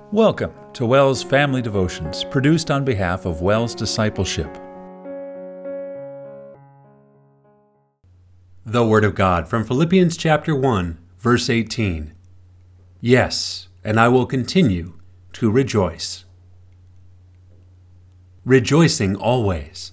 Welcome to WELS Family Devotions, produced on behalf of WELS Discipleship. The Word of God from Philippians chapter 1, verse 18. Yes, and I will continue to rejoice. Rejoicing always.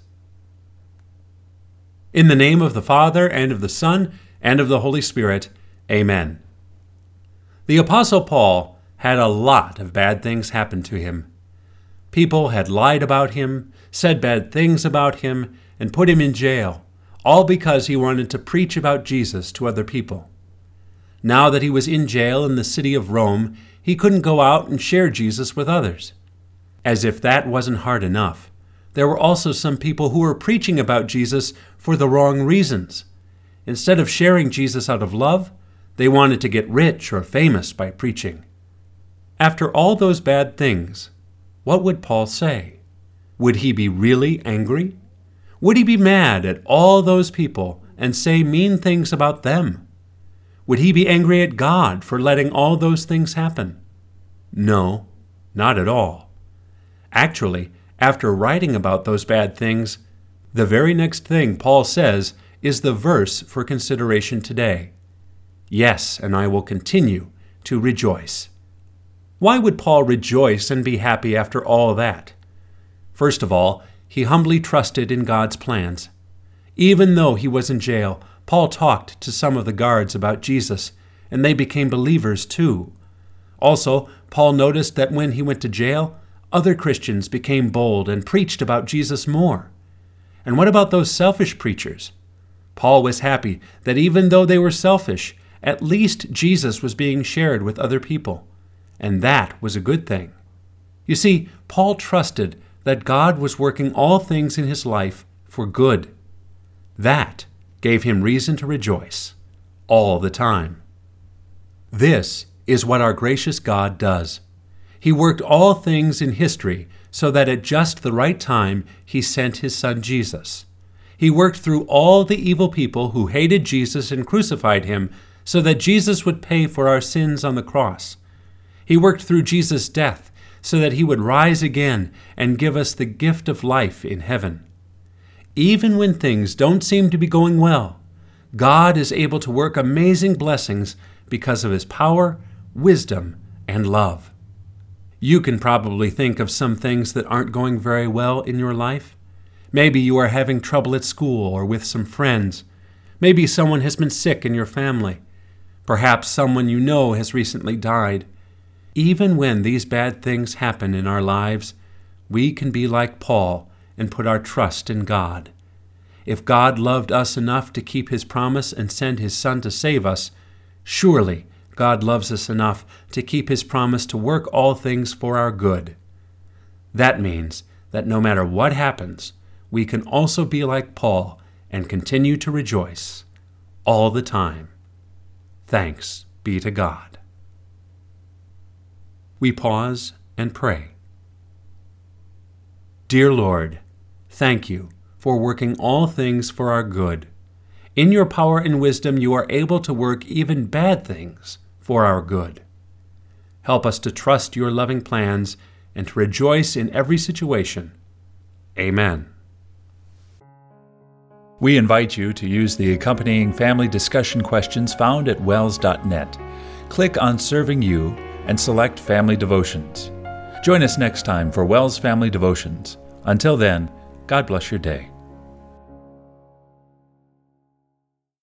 In the name of the Father, and of the Son, and of the Holy Spirit, Amen. The Apostle Paul had a lot of bad things happen to him. People had lied about him, said bad things about him, and put him in jail, all because he wanted to preach about Jesus to other people. Now that he was in jail in the city of Rome, he couldn't go out and share Jesus with others. As if that wasn't hard enough, there were also some people who were preaching about Jesus for the wrong reasons. Instead of sharing Jesus out of love, they wanted to get rich or famous by preaching. After all those bad things, what would Paul say? Would he be really angry? Would he be mad at all those people and say mean things about them? Would he be angry at God for letting all those things happen? No, not at all. Actually, after writing about those bad things, the very next thing Paul says is the verse for consideration today. Yes, and I will continue to rejoice. Why would Paul rejoice and be happy after all that? First of all, he humbly trusted in God's plans. Even though he was in jail, Paul talked to some of the guards about Jesus, and they became believers too. Also, Paul noticed that when he went to jail, other Christians became bold and preached about Jesus more. And what about those selfish preachers? Paul was happy that even though they were selfish, at least Jesus was being shared with other people. And that was a good thing. You see, Paul trusted that God was working all things in his life for good. That gave him reason to rejoice all the time. This is what our gracious God does. He worked all things in history so that at just the right time he sent his Son Jesus. He worked through all the evil people who hated Jesus and crucified him so that Jesus would pay for our sins on the cross. He worked through Jesus' death so that he would rise again and give us the gift of life in heaven. Even when things don't seem to be going well, God is able to work amazing blessings because of his power, wisdom, and love. You can probably think of some things that aren't going very well in your life. Maybe you are having trouble at school or with some friends. Maybe someone has been sick in your family. Perhaps someone you know has recently died. Even when these bad things happen in our lives, we can be like Paul and put our trust in God. If God loved us enough to keep his promise and send his Son to save us, surely God loves us enough to keep his promise to work all things for our good. That means that no matter what happens, we can also be like Paul and continue to rejoice all the time. Thanks be to God. We pause and pray. Dear Lord, thank you for working all things for our good. In your power and wisdom, you are able to work even bad things for our good. Help us to trust your loving plans and to rejoice in every situation. Amen. We invite you to use the accompanying family discussion questions found at wels.net. Click on Serving You and select Family Devotions. Join us next time for WELS Family Devotions. Until then, God bless your day.